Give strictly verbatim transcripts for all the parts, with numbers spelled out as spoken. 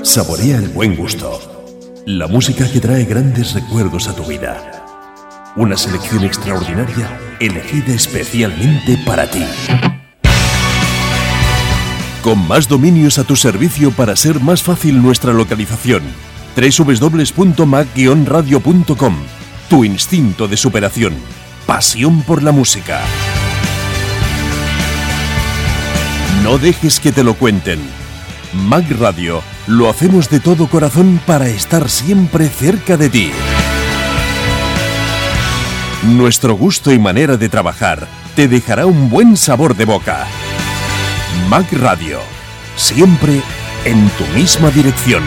Saborea el buen gusto. La música que trae grandes recuerdos a tu vida. Una selección extraordinaria elegida especialmente para ti. Con más dominios a tu servicio para ser más fácil nuestra localización. doble u doble u doble u punto mac guion radio punto com. Tu instinto de superación. Pasión por la música. No dejes que te lo cuenten. Mac Radio lo hacemos de todo corazón para estar siempre cerca de ti. Nuestro gusto y manera de trabajar te dejará un buen sabor de boca. Mac Radio, siempre en tu misma dirección.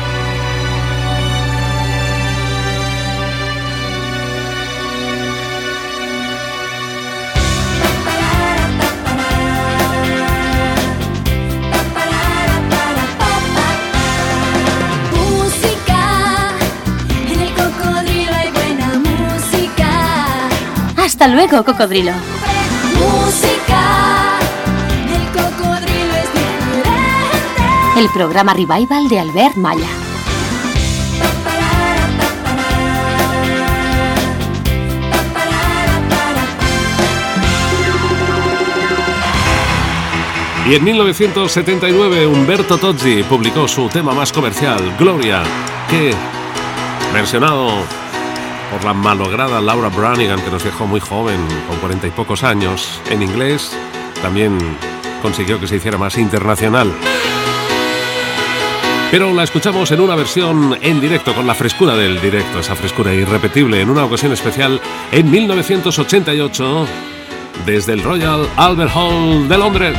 Hasta luego, cocodrilo. Música, el cocodrilo es diferente. El programa Revival de Albert Malla. Y en mil novecientos setenta y nueve Umberto Tozzi publicó su tema más comercial, Gloria, que, versionado por la malograda Laura Branigan, que nos dejó muy joven, con cuarenta y pocos años, en inglés, también consiguió que se hiciera más internacional. Pero la escuchamos en una versión en directo, con la frescura del directo, esa frescura irrepetible, en una ocasión especial en mil novecientos ochenta y ocho, desde el Royal Albert Hall de Londres.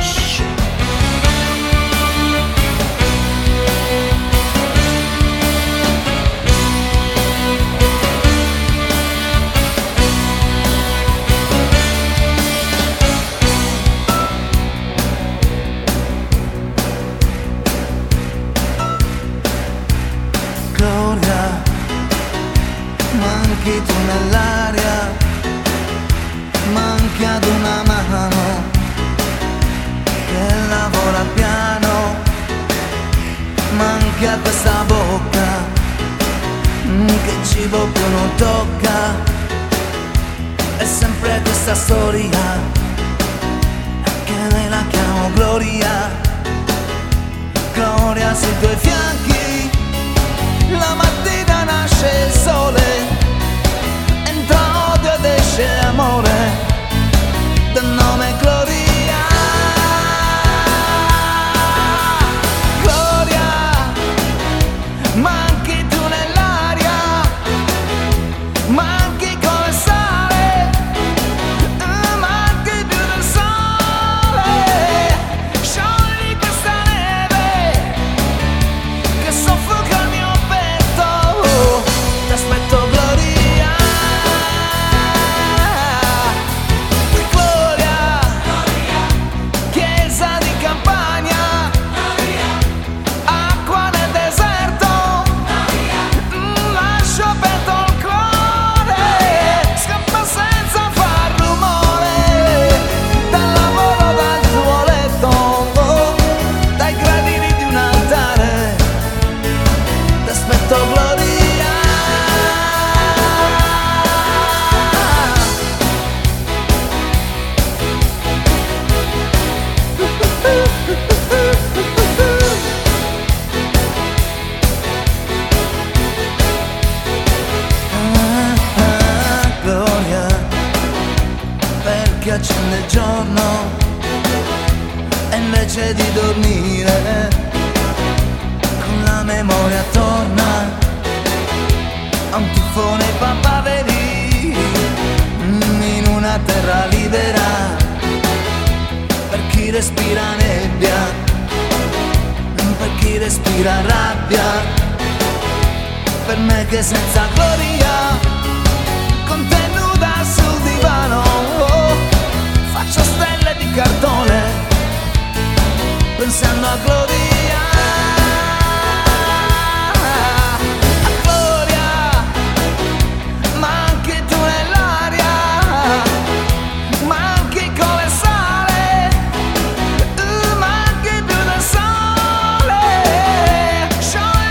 Sciogli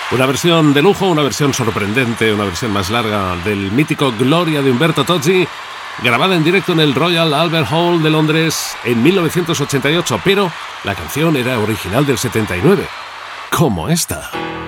Una versión de lujo, una versión sorprendente, una versión más larga del mítico Gloria de Umberto Tozzi, grabada en directo en el Royal Albert Hall de Londres en mil novecientos ochenta y ocho, pero la canción era original del setenta y nueve, como esta.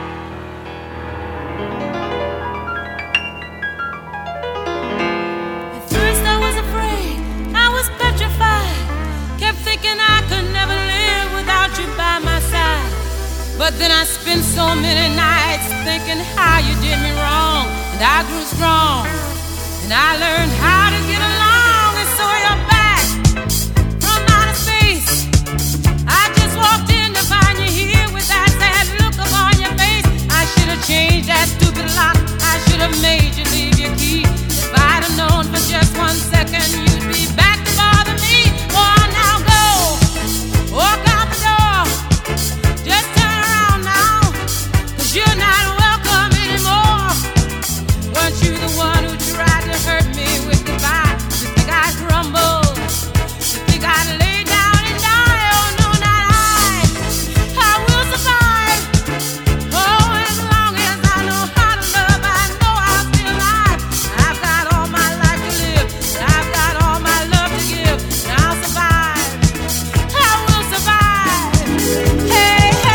But then I spent so many nights thinking how you did me wrong, and I grew strong, and I learned how to get along, and so you're back from outer space. I just walked in to find you here with that sad look upon your face. I should have changed that stupid lock, I should have made you leave your key. If I'd have known for just one second you'd be back to bother me. Oh, now go, walk out the door, just you're not welcome anymore. Weren't you the one who tried to hurt me with goodbye? You think I'd crumble? You think I'd lay down and die? Oh no, not I. I will survive. Oh, as long as I know how to love, I know I'll be alive. I've got all my life to live, I've got all my love to give, and I'll survive. I will survive. Hey.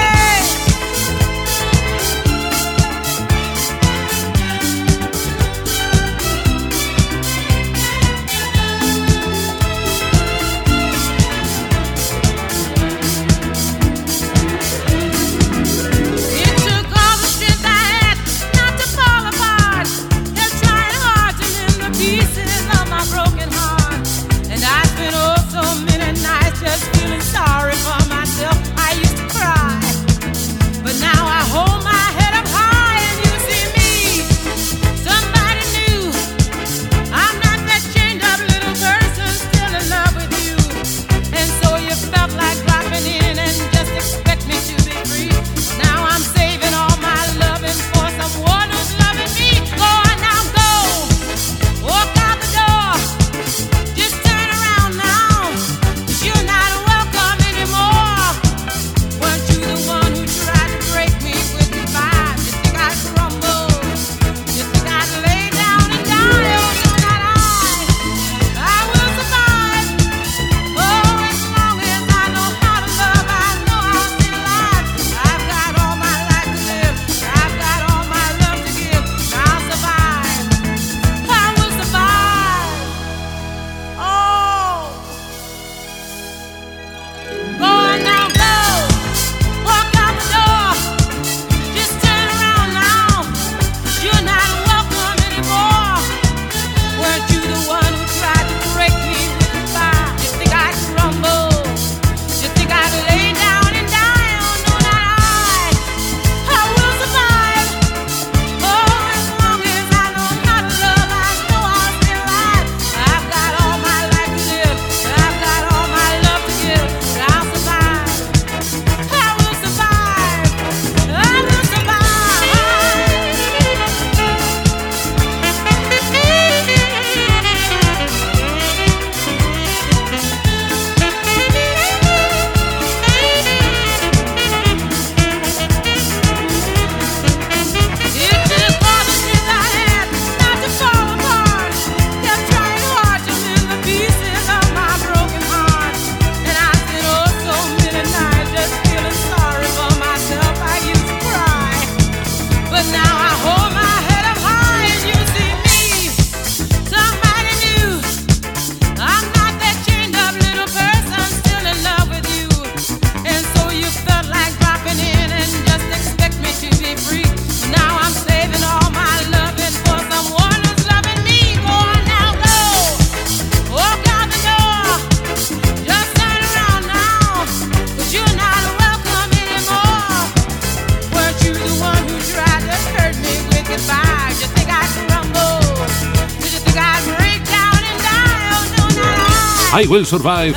I Will Survive.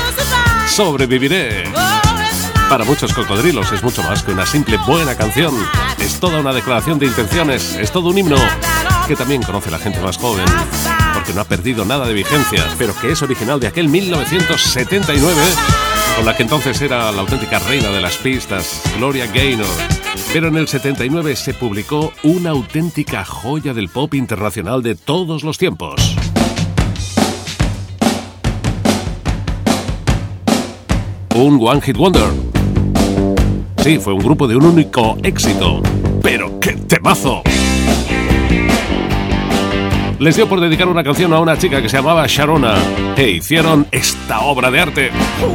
Sobreviviré. Para muchos cocodrilos es mucho más que una simple buena canción. Es toda una declaración de intenciones, es todo un himno que también conoce la gente más joven, porque no ha perdido nada de vigencia, pero que es original de aquel mil novecientos setenta y nueve, con la que entonces era la auténtica reina de las pistas, Gloria Gaynor. Pero en el setenta y nueve se publicó una auténtica joya del pop internacional de todos los tiempos. Un One Hit Wonder. Sí, fue un grupo de un único éxito. ¡Pero qué temazo! Les dio por dedicar una canción a una chica que se llamaba Sharona e hicieron esta obra de arte.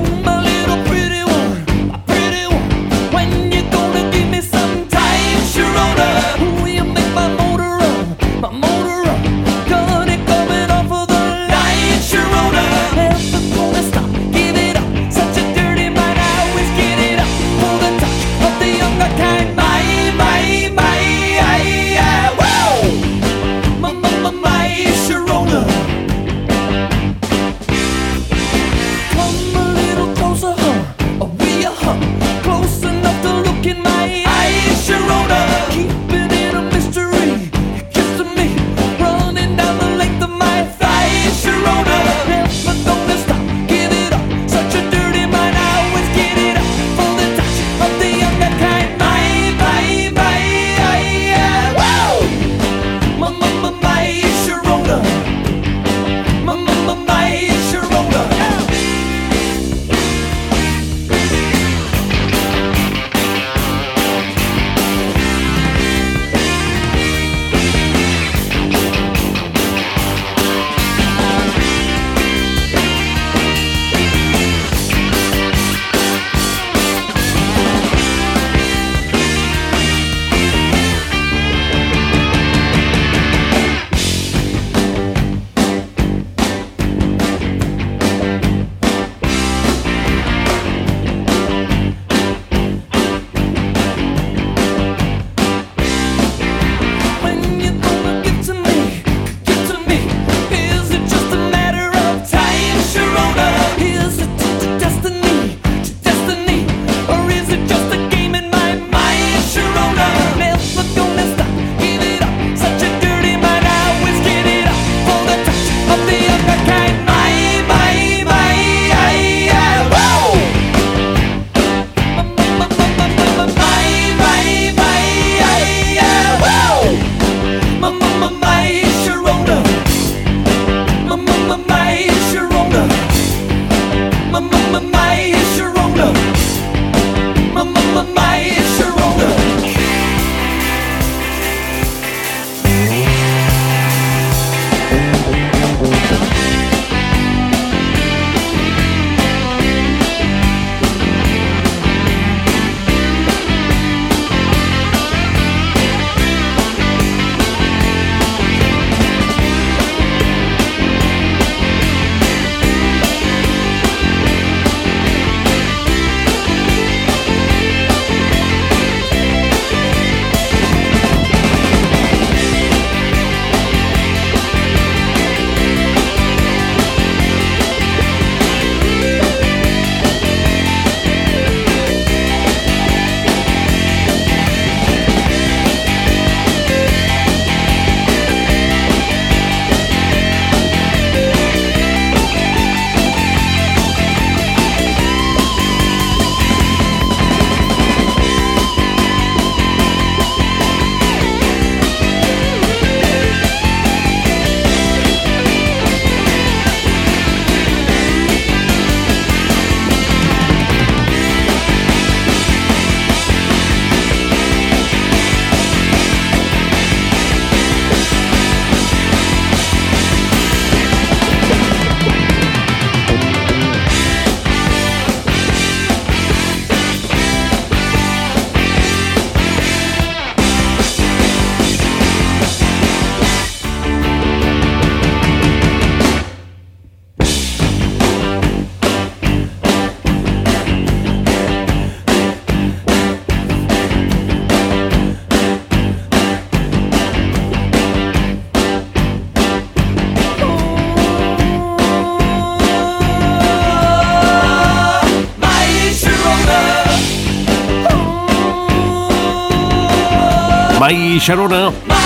My Sharona,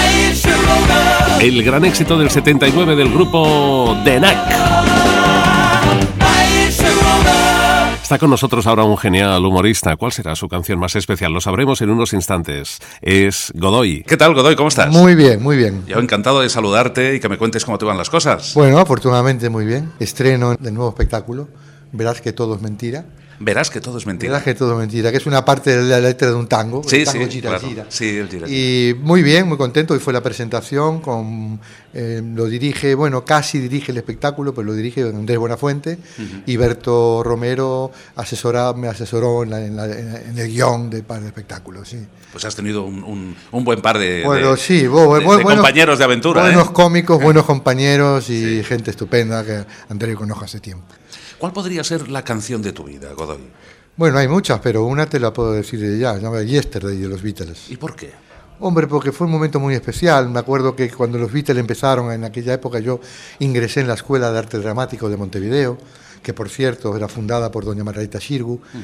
el gran éxito del setenta y nueve del grupo The Knack. Está con nosotros ahora un genial humorista. ¿Cuál será su canción más especial? Lo sabremos en unos instantes. Es Godoy. ¿Qué tal, Godoy? ¿Cómo estás? Muy bien, muy bien. Yo encantado de saludarte y que me cuentes cómo te van las cosas. Bueno, afortunadamente muy bien. Estreno del nuevo espectáculo. Verás que todo es mentira. Verás que todo es mentira. Verás que todo es mentira, que es una parte de la letra de un tango. Sí, el tango sí, gira, claro. gira. Sí, el gira, gira. Y muy bien, muy contento. Hoy fue la presentación, con, eh, lo dirige, bueno, casi dirige el espectáculo, pero lo dirige Andrés Buenafuente. Uh-huh. Y Berto Romero asesora, me asesoró en, la, en, la, en el guión de, para el espectáculo, sí. Pues has tenido un, un, un buen par de, bueno, de, sí, vos, de, bueno, de compañeros de aventura. Buenos ¿eh? cómicos, buenos compañeros y sí. gente estupenda que Andrés conozco hace tiempo. ¿Cuál podría ser la canción de tu vida, Godoy? Bueno, hay muchas, pero una te la puedo decir ya, se llama Yesterday de los Beatles. ¿Y por qué? Hombre, porque fue un momento muy especial. Me acuerdo que cuando los Beatles empezaron, en aquella época yo ingresé en la Escuela de Arte Dramático de Montevideo, que por cierto era fundada por doña Margarita Xirgu, uh-huh.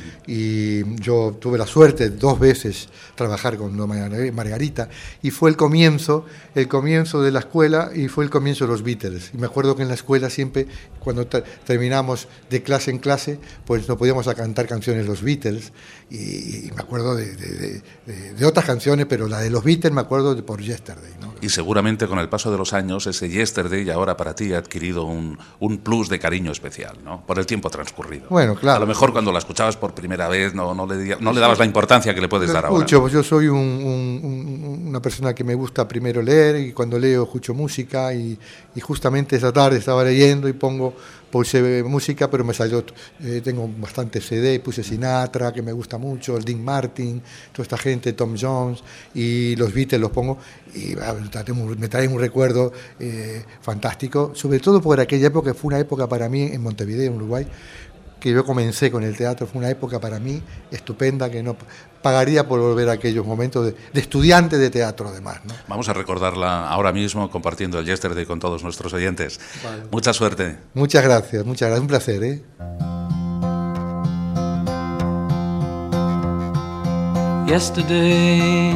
y yo tuve la suerte dos veces trabajar con doña Margarita, y fue el comienzo, el comienzo de la escuela y fue el comienzo de los Beatles. Y me acuerdo que en la escuela siempre, cuando ter- terminamos de clase en clase, pues nos podíamos a cantar canciones de los Beatles, y, y me acuerdo de, de, de, de, de otras canciones, pero la de los Beatles me acuerdo de por Yesterday, ¿no? Y seguramente con el paso de los años ese Yesterday ahora para ti ha adquirido un, un plus de cariño especial, ¿no? Por el tiempo transcurrido. Bueno, claro. A lo mejor cuando la escuchabas por primera vez no, no, le, no le dabas la importancia que le puedes lo dar escucho, ahora. Pues yo soy un, un, un, una persona que me gusta primero leer, y cuando leo escucho música, y, y justamente esa tarde estaba leyendo y pongo puse música, pero me salió, eh, tengo bastante C D, puse Sinatra, que me gusta mucho, el Dean Martin, toda esta gente, Tom Jones, y los Beatles los pongo, y me traen un recuerdo eh, fantástico, sobre todo por aquella época, que fue una época para mí en Montevideo, en Uruguay, que yo comencé con el teatro, fue una época para mí estupenda, que no pagaría por volver a aquellos momentos de, de estudiante de teatro, además, ¿no? Vamos a recordarla ahora mismo compartiendo el Yesterday con todos nuestros oyentes. Vale. Mucha suerte. Muchas gracias, muchas gracias, un placer, ¿eh? Yesterday,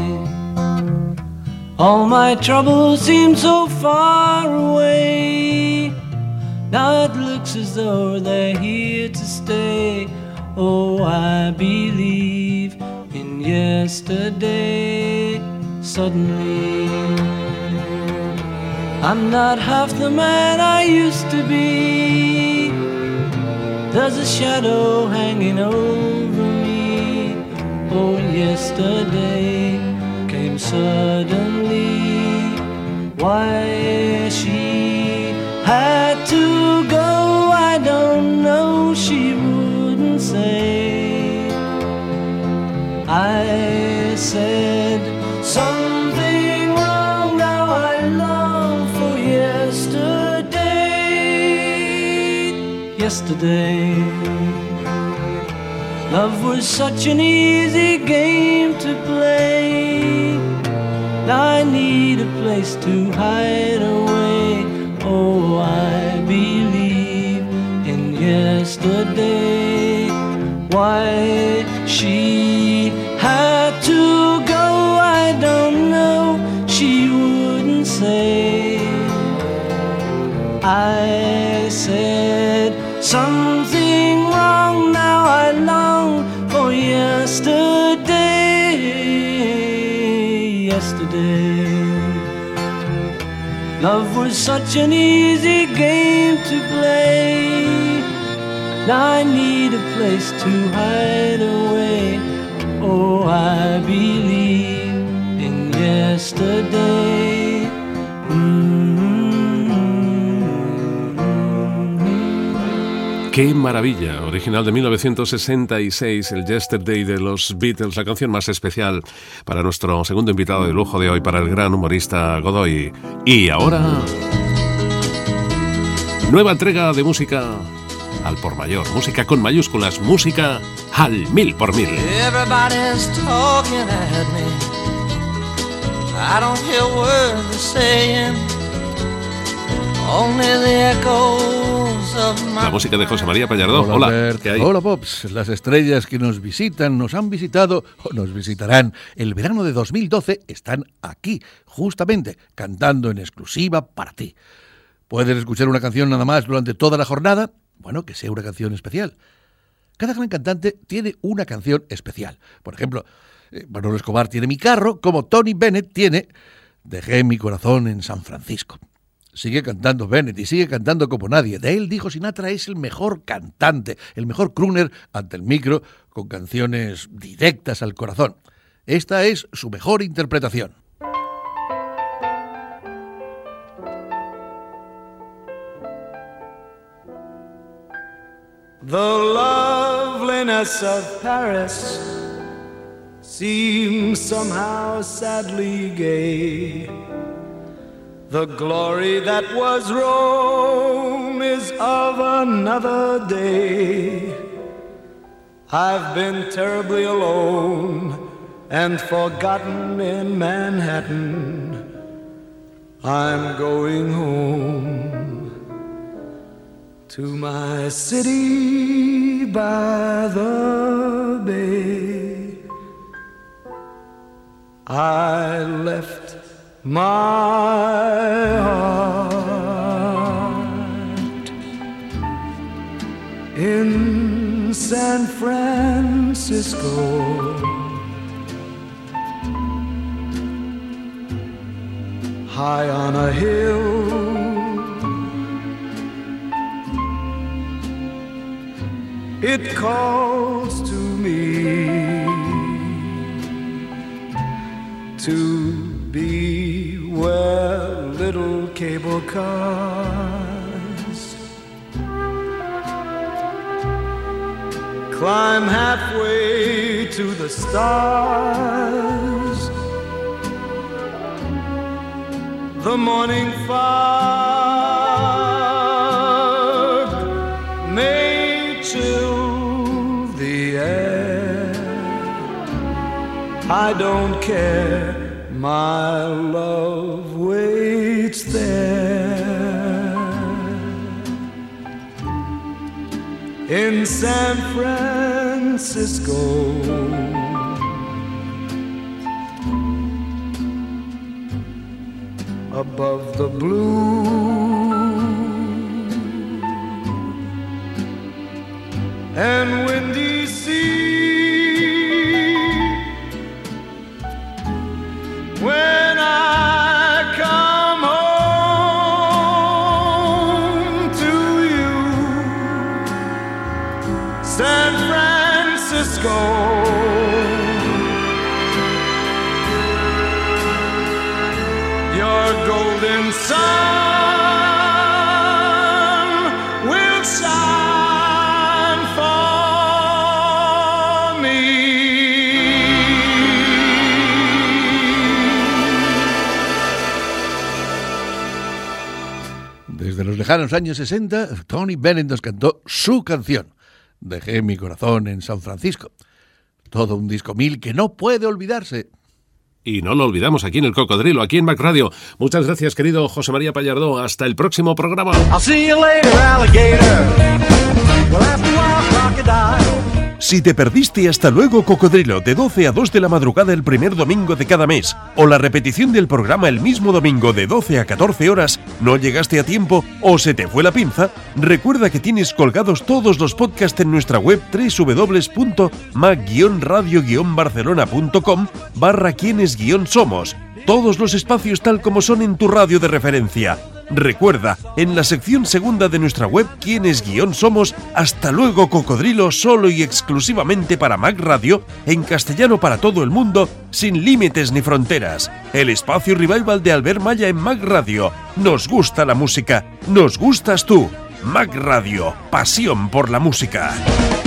all my troubles seem so far away. Now it looks as though they're here to stay. Oh, I believe in yesterday. Suddenly, I'm not half the man I used to be. There's a shadow hanging over me. Oh, yesterday came suddenly. Why she had to go, I don't know, she wouldn't say. I said something wrong, now I long for yesterday. Yesterday, love was such an easy game to play. Now I need a place to hide away. Oh, I believe in yesterday. Why she had to go, I don't know, she wouldn't say. I said something wrong, now I long for yesterday. Yesterday, love was such an easy game to play. Now I need a place to hide away. Oh, I believe in yesterday. Mm-hmm. ¡Qué maravilla! Original de mil novecientos sesenta y seis, el Yesterday de los Beatles, la canción más especial para nuestro segundo invitado de lujo de hoy, para el gran humorista Godoy. Y ahora, nueva entrega de música al por mayor, música con mayúsculas, música al mil por mil. Everybody's talking at me. I don't hear words they're saying. Only the echoes of my... La música de José María Pallardó. Hola, Hola, ¿qué hay? Hola, Pops. Las estrellas que nos visitan, nos han visitado o nos visitarán el verano de dos mil doce están aquí, justamente, cantando en exclusiva para ti. ¿Puedes escuchar una canción nada más durante toda la jornada? Bueno, que sea una canción especial. Cada gran cantante tiene una canción especial. Por ejemplo, Manolo Escobar tiene Mi carro, como Tony Bennett tiene Dejé mi corazón en San Francisco. Sigue cantando Bennett y sigue cantando como nadie. De él dijo Sinatra, es el mejor cantante, el mejor crooner ante el micro, con canciones directas al corazón. Esta es su mejor interpretación. The loveliness of Paris seems somehow sadly gay. The glory that was Rome is of another day. I've been terribly alone and forgotten in Manhattan. I'm going home to my city by the bay. I left my heart in San Francisco, high on a hill. It calls to me to be where little cable cars climb halfway to the stars. The morning fog may chill the air. I don't care, my love waits there in San Francisco. Above the blue and windy sea, when I come home to you, San Francisco. Your golden sun will shine for me. Desde los lejanos años sesenta, Tony Bennett nos cantó su canción, Dejé mi corazón en San Francisco. Todo un disco mil que no puede olvidarse. Y no lo olvidamos aquí en El Cocodrilo, aquí en Mac Radio. Muchas gracias, querido José María Pallardó. Hasta el próximo programa. I'll see you later, alligator. We'll have to walk crocodile. Si te perdiste Hasta luego Cocodrilo de doce a dos de la madrugada el primer domingo de cada mes, o la repetición del programa el mismo domingo de doce a catorce horas, no llegaste a tiempo o se te fue la pinza, recuerda que tienes colgados todos los podcasts en nuestra web doble u doble u doble u punto mac radio barcelona punto com barra quienes guión somos. Todos los espacios tal como son en tu radio de referencia. Recuerda, en la sección segunda de nuestra web, Quienes Guión Somos, Hasta luego Cocodrilo, solo y exclusivamente para Mac Radio, en castellano para todo el mundo, sin límites ni fronteras. El espacio revival de Albert Malla en Mac Radio. Nos gusta la música, nos gustas tú. Mac Radio, pasión por la música.